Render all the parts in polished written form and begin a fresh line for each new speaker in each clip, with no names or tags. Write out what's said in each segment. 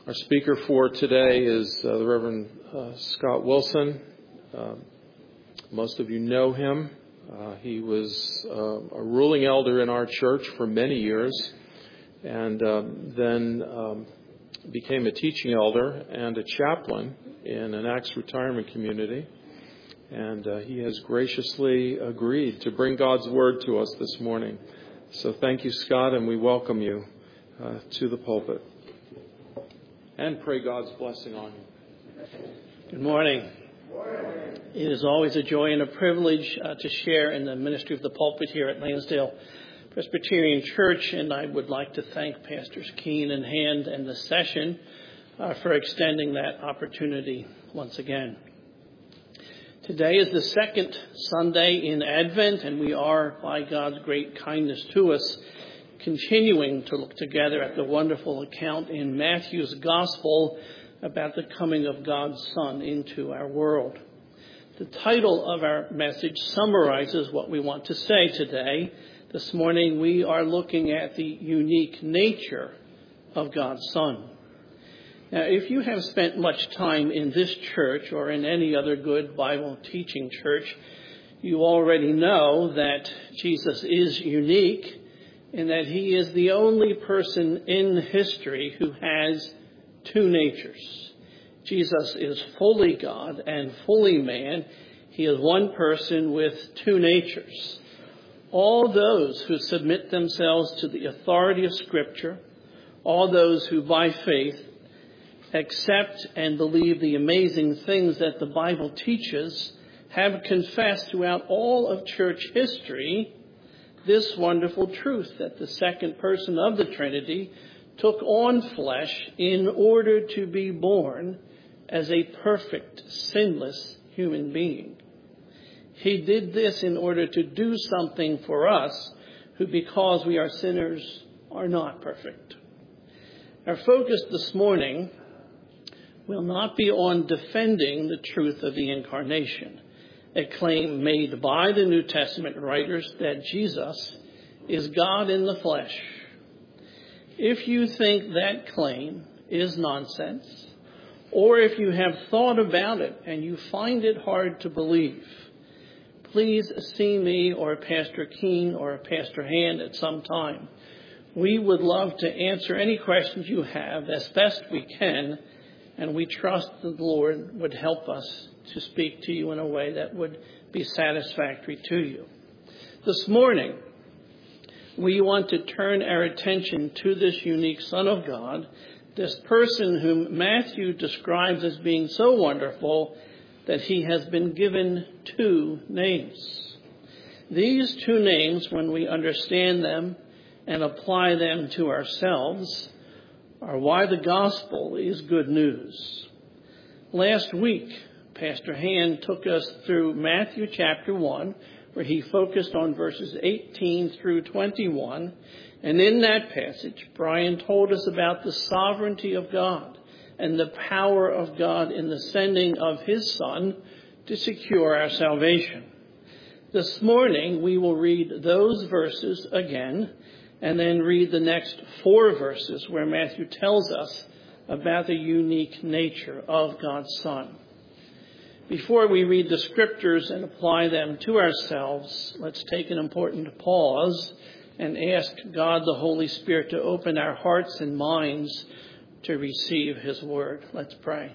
Our speaker for today is the Reverend Scott Wilson. Most of you know him. He was a ruling elder in our church for many years, and then became a teaching elder and a chaplain in an Acts retirement community. And he has graciously agreed to bring God's Word to us this morning. So thank you, Scott, and we welcome you to the pulpit. And pray God's blessing on you.
Good morning. It is always a joy and a privilege to share in the ministry of the pulpit here at Lansdale Presbyterian Church, and I would like to thank Pastors Keene and Hand and the session for extending that opportunity once again. Today is the second Sunday in Advent, and we are, by God's great kindness to us, continuing to look together at the wonderful account in Matthew's Gospel about the coming of God's Son into our world. The title of our message summarizes what we want to say today. This morning we are looking at the unique nature of God's Son. Now, if you have spent much time in this church or in any other good Bible teaching church, you already know that Jesus is unique in that he is the only person in history who has two natures. Jesus is fully God and fully man. He is one person with two natures. All those who submit themselves to the authority of Scripture, all those who by faith accept and believe the amazing things that the Bible teaches, have confessed throughout all of church history this wonderful truth that the second person of the Trinity took on flesh in order to be born as a perfect, sinless human being. He did this in order to do something for us who, because we are sinners, are not perfect. Our focus this morning will not be on defending the truth of the incarnation, a claim made by the New Testament writers that Jesus is God in the flesh. If you think that claim is nonsense, or if you have thought about it and you find it hard to believe, please see me or Pastor Keene or Pastor Hand at some time. We would love to answer any questions you have as best we can, and we trust that the Lord would help us to speak to you in a way that would be satisfactory to you. This morning, we want to turn our attention to this unique Son of God, this person whom Matthew describes as being so wonderful that he has been given two names. These two names, when we understand them and apply them to ourselves, are why the gospel is good news. Last week, Pastor Hand took us through Matthew chapter 1, where he focused on verses 18 through 21. And in that passage, Brian told us about the sovereignty of God and the power of God in the sending of his Son to secure our salvation. This morning, we will read those verses again, and then read the next 4 verses where Matthew tells us about the unique nature of God's Son. Before we read the scriptures and apply them to ourselves, let's take an important pause and ask God the Holy Spirit to open our hearts and minds to receive his word. Let's pray.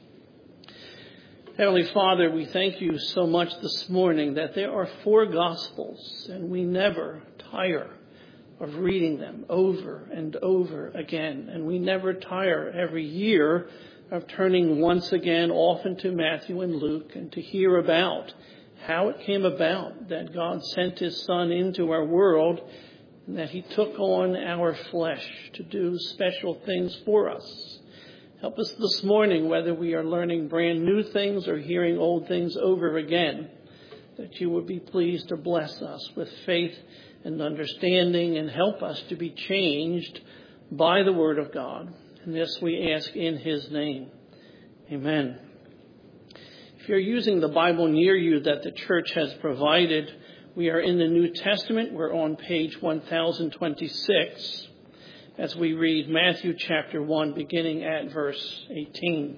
Heavenly Father, we thank you so much this morning that there are 4 Gospels, and we never tire of reading them over and over again. And we never tire every year of turning once again often to Matthew and Luke and to hear about how it came about that God sent his Son into our world and that he took on our flesh to do special things for us. Help us this morning, whether we are learning brand new things or hearing old things over again, that you would be pleased to bless us with faith and understanding and help us to be changed by the word of God. And this we ask in his name. Amen. If you're using the Bible near you that the church has provided, we are in the New Testament. We're on page 1026. as we read Matthew chapter 1, beginning at verse 18.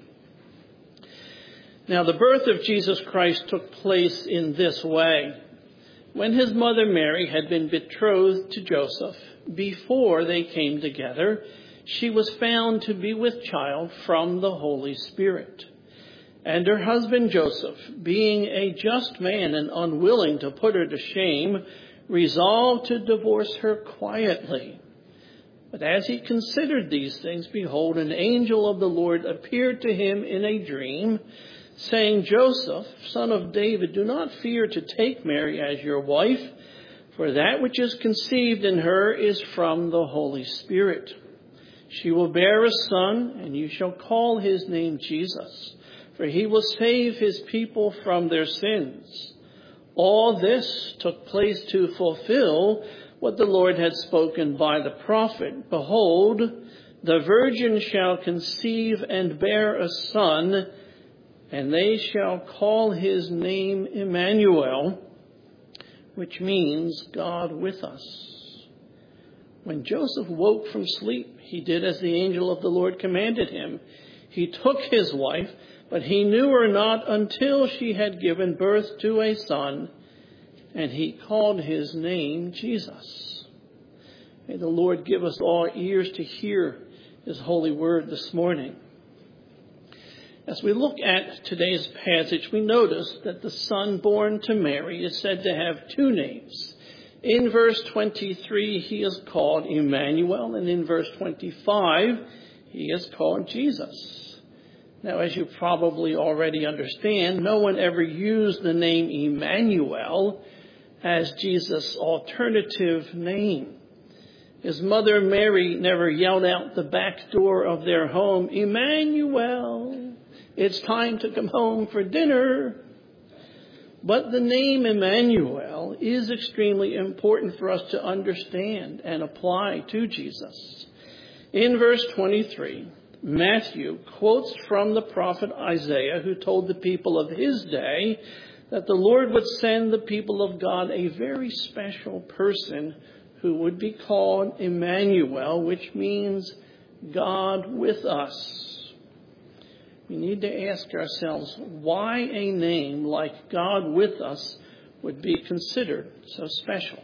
Now, the birth of Jesus Christ took place in this way. When his mother Mary had been betrothed to Joseph, before they came together, she was found to be with child from the Holy Spirit. And her husband Joseph, being a just man and unwilling to put her to shame, resolved to divorce her quietly. But as he considered these things, behold, an angel of the Lord appeared to him in a dream, saying, Joseph, son of David, do not fear to take Mary as your wife, for that which is conceived in her is from the Holy Spirit. She will bear a son, and you shall call his name Jesus, for he will save his people from their sins. All this took place to fulfill what the Lord had spoken by the prophet. Behold, the virgin shall conceive and bear a son, and they shall call his name Emmanuel, which means God with us. When Joseph woke from sleep, he did as the angel of the Lord commanded him. He took his wife, but he knew her not until she had given birth to a son, and he called his name Jesus. May the Lord give us all ears to hear his holy word this morning. As we look at today's passage, we notice that the son born to Mary is said to have two names. In verse 23, he is called Emmanuel, and in verse 25, he is called Jesus. Now, as you probably already understand, no one ever used the name Emmanuel as Jesus' alternative name. His mother Mary never yelled out the back door of their home, Emmanuel, it's time to come home for dinner. But the name Emmanuel is extremely important for us to understand and apply to Jesus. In verse 23, Matthew quotes from the prophet Isaiah, who told the people of his day that the Lord would send the people of God a very special person who would be called Emmanuel, which means God with us. We need to ask ourselves why a name like God with us would be considered so special.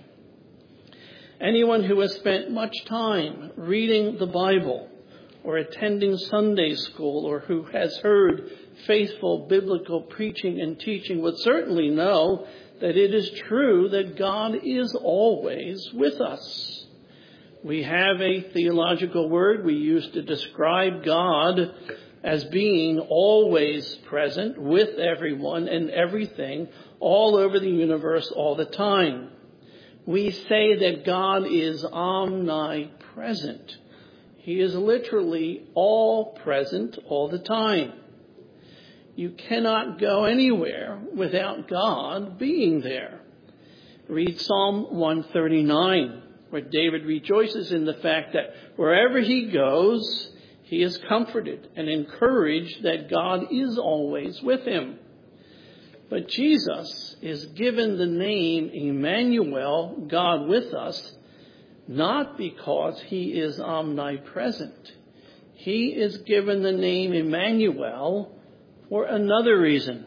Anyone who has spent much time reading the Bible or attending Sunday school or who has heard faithful biblical preaching and teaching would certainly know that it is true that God is always with us. We have a theological word we use to describe God as being always present with everyone and everything all over the universe all the time. We say that God is omnipresent. He is literally all present all the time. You cannot go anywhere without God being there. Read Psalm 139, where David rejoices in the fact that wherever he goes, he is comforted and encouraged that God is always with him. But Jesus is given the name Emmanuel, God with us, not because he is omnipresent. He is given the name Emmanuel for another reason.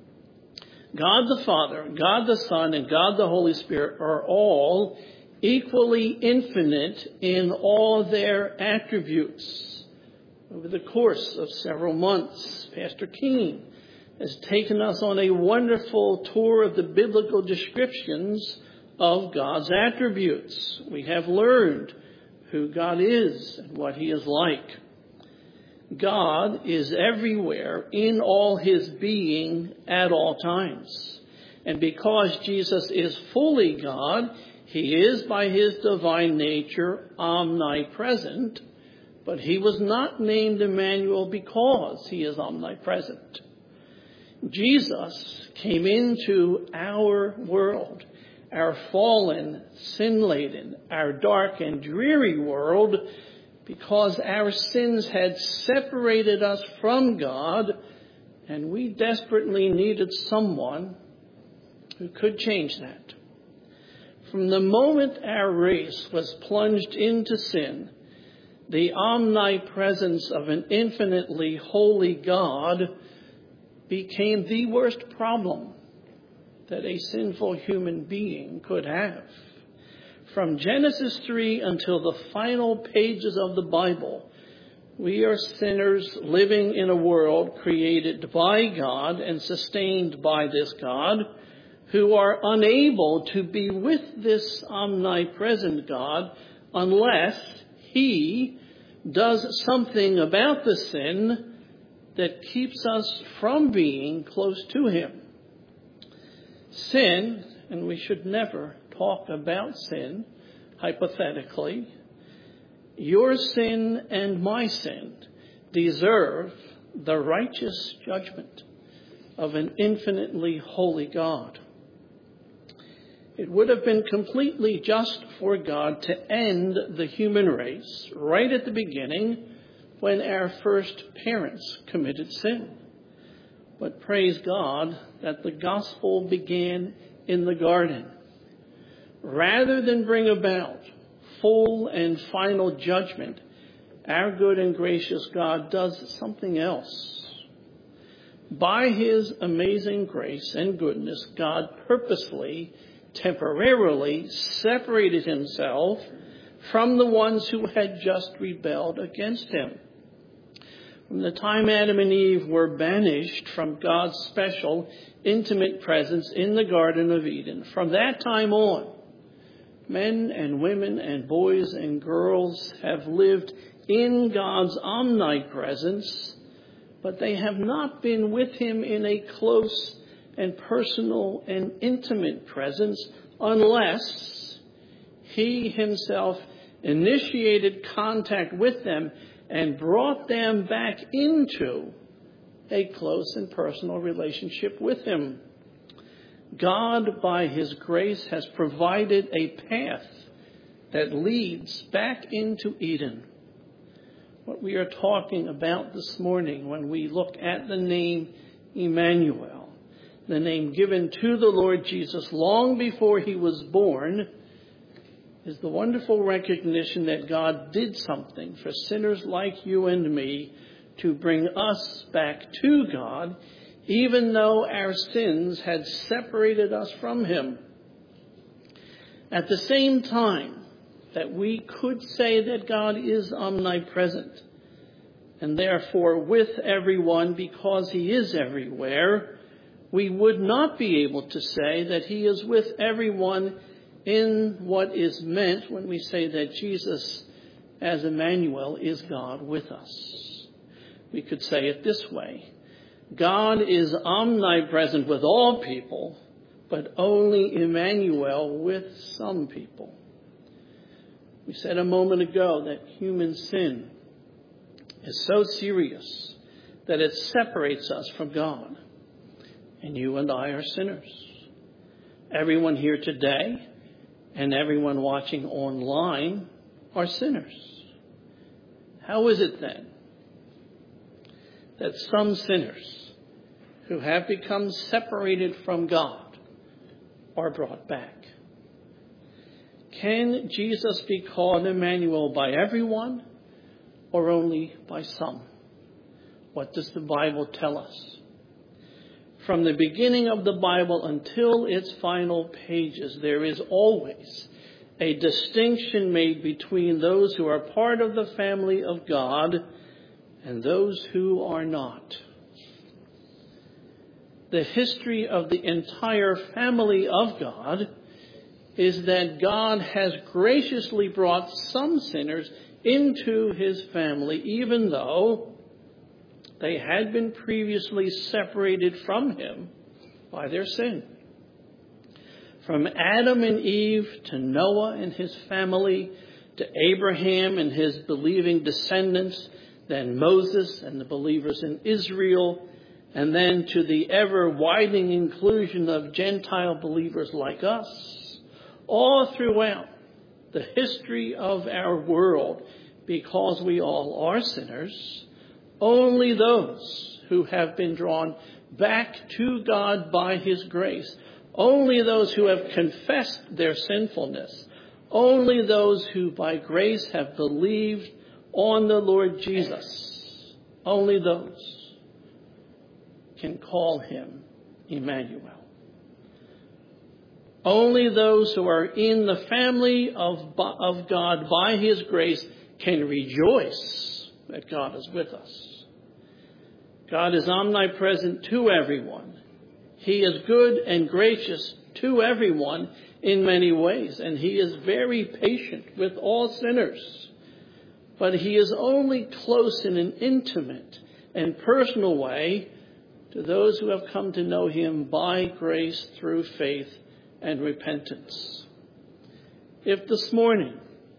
God the Father, God the Son, and God the Holy Spirit are all equally infinite in all their attributes. Over the course of several months, Pastor Keene has taken us on a wonderful tour of the biblical descriptions of God's attributes. We have learned who God is and what he is like. God is everywhere in all his being at all times. And because Jesus is fully God, he is by his divine nature omnipresent. But he was not named Emmanuel because he is omnipresent. Jesus came into our world, our fallen, sin-laden, our dark and dreary world, because our sins had separated us from God, and we desperately needed someone who could change that. From the moment our race was plunged into sin, the omnipresence of an infinitely holy God became the worst problem that a sinful human being could have. From Genesis 3 until the final pages of the Bible, we are sinners living in a world created by God and sustained by this God, who are unable to be with this omnipresent God unless He does something about the sin that keeps us from being close to Him. Sin, and we should never talk about sin hypothetically, your sin and my sin deserve the righteous judgment of an infinitely holy God. It would have been completely just for God to end the human race right at the beginning when our first parents committed sin. But praise God that the gospel began in the garden. Rather than bring about full and final judgment, our good and gracious God does something else. By His amazing grace and goodness, God purposely, temporarily separated Himself from the ones who had just rebelled against Him. From the time Adam and Eve were banished from God's special, intimate presence in the Garden of Eden, from that time on, men and women and boys and girls have lived in God's omnipresence, but they have not been with Him in a close and personal and intimate presence unless He Himself initiated contact with them and brought them back into a close and personal relationship with Him. God, by His grace, has provided a path that leads back into Eden. What we are talking about this morning when we look at the name Emmanuel, the name given to the Lord Jesus long before He was born, is the wonderful recognition that God did something for sinners like you and me to bring us back to God, even though our sins had separated us from Him. At the same time that we could say that God is omnipresent and therefore with everyone because He is everywhere, we would not be able to say that He is with everyone in what is meant when we say that Jesus, as Emmanuel, is God with us. We could say it this way: God is omnipresent with all people, but only Emmanuel with some people. We said a moment ago that human sin is so serious that it separates us from God. And you and I are sinners. Everyone here today and everyone watching online are sinners. How is it then that some sinners who have become separated from God are brought back? Can Jesus be called Emmanuel by everyone or only by some? What does the Bible tell us? From the beginning of the Bible until its final pages, there is always a distinction made between those who are part of the family of God and those who are not. The history of the entire family of God is that God has graciously brought some sinners into His family, even though they had been previously separated from Him by their sin. From Adam and Eve to Noah and his family, to Abraham and his believing descendants, then Moses and the believers in Israel, and then to the ever-widening inclusion of Gentile believers like us, all throughout the history of our world, because we all are sinners, only those who have been drawn back to God by His grace, only those who have confessed their sinfulness, only those who by grace have believed on the Lord Jesus, only those can call him Emmanuel. Only those who are in the family of God by his grace can rejoice that God is with us. God is omnipresent to everyone. He is good and gracious to everyone in many ways, and he is very patient with all sinners. But he is only close in an intimate and personal way to those who have come to know him by grace through faith and repentance. If this morning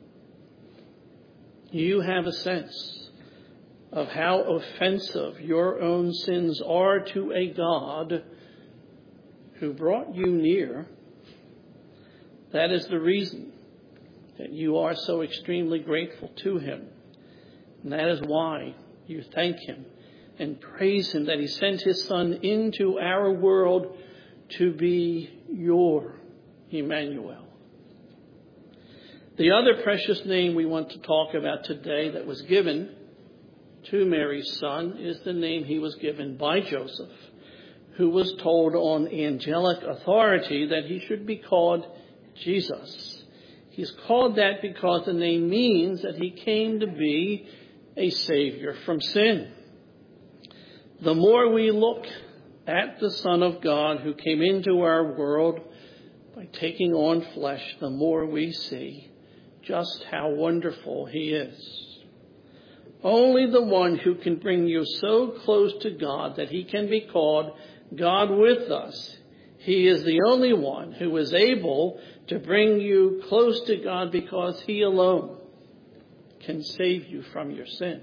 you have a sense of how offensive your own sins are to a God who brought you near, that is the reason that you are so extremely grateful to him. And that is why you thank him and praise him that he sent his Son into our world to be your Emmanuel. The other precious name we want to talk about today that was given to Mary's son is the name he was given by Joseph, who was told on angelic authority that he should be called Jesus. He's called that because the name means that he came to be a savior from sin. The more we look at the Son of God who came into our world by taking on flesh, the more we see just how wonderful he is. Only the one who can bring you so close to God that he can be called God with us. He is the only one who is able to bring you close to God because he alone can save you from your sin.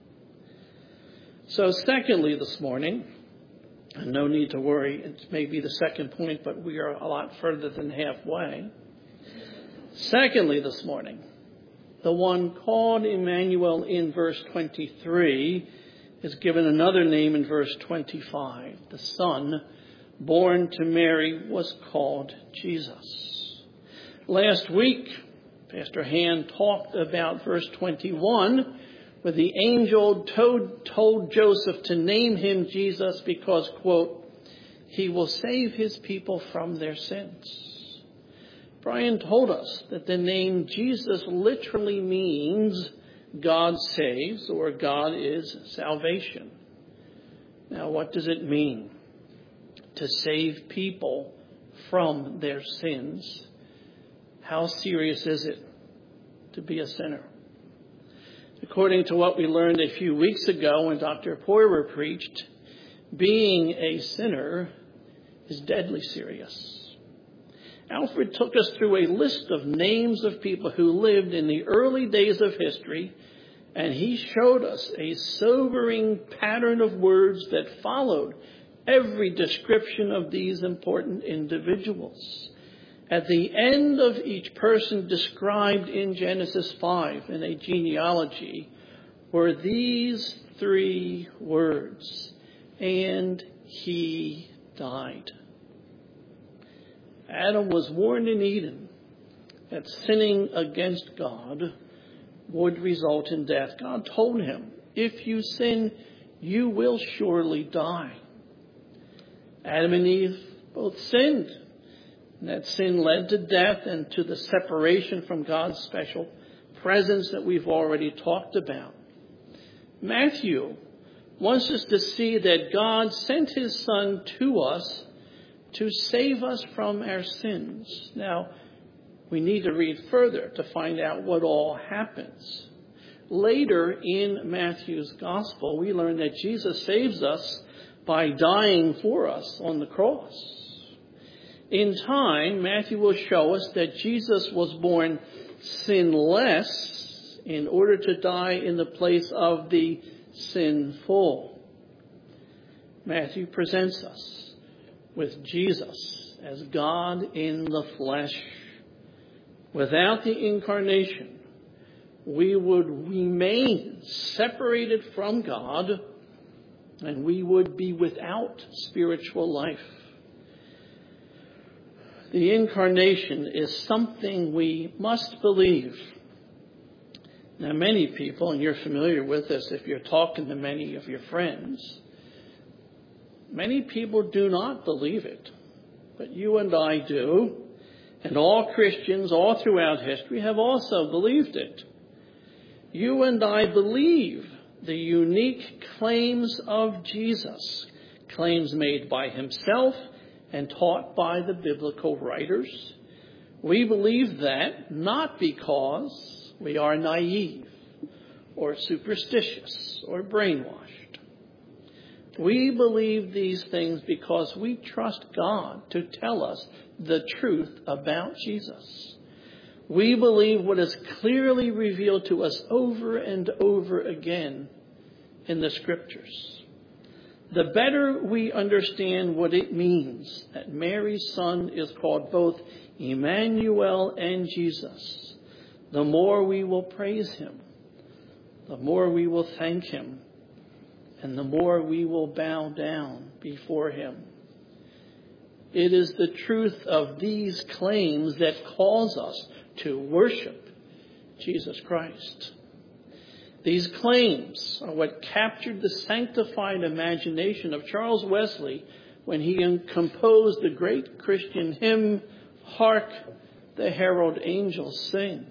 So secondly this morning, and no need to worry, it may be the second point, but we are a lot further than halfway. Secondly this morning, the one called Emmanuel in verse 23 is given another name in verse 25. The Son born to Mary was called Jesus. Last week, Pastor Han talked about verse 21, where the angel told Joseph to name him Jesus because, quote, he will save his people from their sins. Brian told us that the name Jesus literally means God saves, or God is salvation. Now, what does it mean to save people from their sins? How serious is it to be a sinner? According to what we learned a few weeks ago when Dr. Poirier preached, being a sinner is deadly serious. Alfred took us through a list of names of people who lived in the early days of history, and he showed us a sobering pattern of words that followed every description of these important individuals. At the end of each person described in Genesis 5 in a genealogy were these three words, and he died. Adam was warned in Eden that sinning against God would result in death. God told him, if you sin, you will surely die. Adam and Eve both sinned. And that sin led to death and to the separation from God's special presence that we've already talked about. Matthew wants us to see that God sent his Son to us to save us from our sins. Now, we need to read further to find out what all happens. Later in Matthew's gospel, we learn that Jesus saves us by dying for us on the cross. In time, Matthew will show us that Jesus was born sinless in order to die in the place of the sinful. Matthew presents us with Jesus as God in the flesh. Without the incarnation, we would remain separated from God, and we would be without spiritual life. The incarnation is something we must believe. Now, many people, and you're familiar with this if you're talking to many of your friends, many people do not believe it. But you and I do. And all Christians all throughout history have also believed it. You and I believe the unique claims of Jesus, claims made by himself and taught by the biblical writers. We believe that not because we are naive or superstitious or brainwashed. We believe these things because we trust God to tell us the truth about Jesus. We believe what is clearly revealed to us over and over again in the Scriptures. The better we understand what it means that Mary's son is called both Emmanuel and Jesus, the more we will praise him, the more we will thank him, and the more we will bow down before him. It is the truth of these claims that calls us to worship Jesus Christ. These claims are what captured the sanctified imagination of Charles Wesley when he composed the great Christian hymn, "Hark the Herald Angels Sing."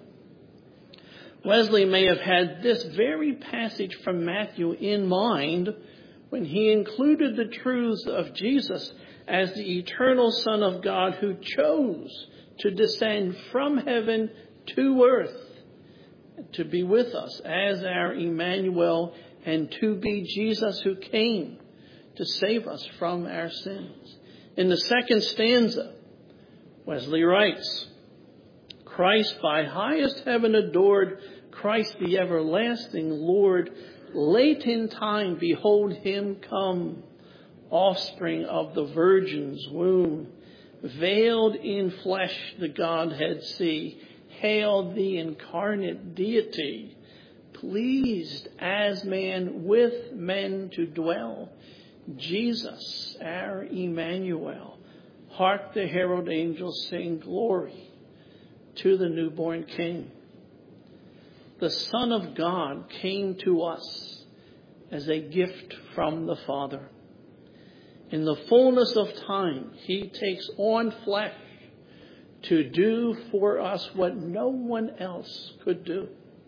Wesley may have had this very passage from Matthew in mind when he included the truths of Jesus as the eternal Son of God who chose to descend from heaven to earth to be with us as our Emmanuel and to be Jesus who came to save us from our sins. In the second stanza, Wesley writes, "Christ by highest heaven adored, Christ the everlasting Lord, late in time behold him come, offspring of the Virgin's womb, veiled in flesh the Godhead see, hail the incarnate deity, pleased as man with men to dwell, Jesus our Emmanuel. Hark the herald angels sing glory to the newborn King." The Son of God came to us as a gift from the Father. In the fullness of time, he takes on flesh to do for us what no one else could do.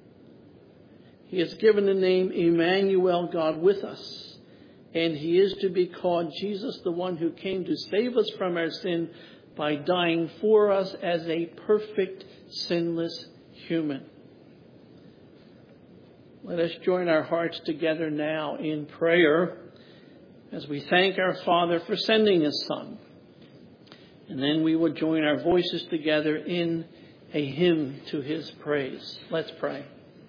He is given the name Emmanuel, God with us, and he is to be called Jesus, the one who came to save us from our sin by dying for us as a perfect, sinless human. Let us join our hearts together now in prayer as we thank our Father for sending his Son. And then we will join our voices together in a hymn to his praise. Let's pray.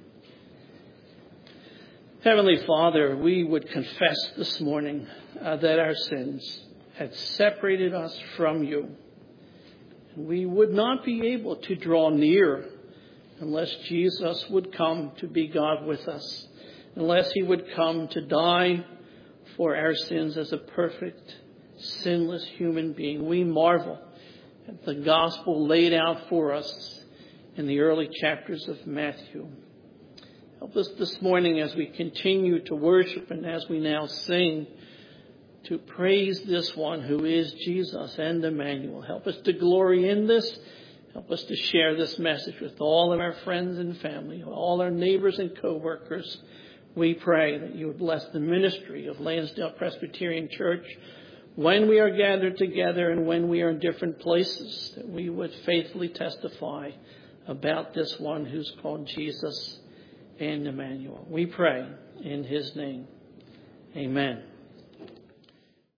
Heavenly Father, we would confess this morning that our sins had separated us from you. We would not be able to draw near unless Jesus would come to be God with us, unless he would come to die for our sins as a perfect, sinless human being. We marvel at the gospel laid out for us in the early chapters of Matthew. Help us this morning as we continue to worship and as we now sing to praise this one who is Jesus and Emmanuel. Help us to glory in this. Help us to share this message with all of our friends and family, all our neighbors and co-workers. We pray that you would bless the ministry of Lansdale Presbyterian Church when we are gathered together and when we are in different places, that we would faithfully testify about this one who's called Jesus and Emmanuel. We pray in his name. Amen.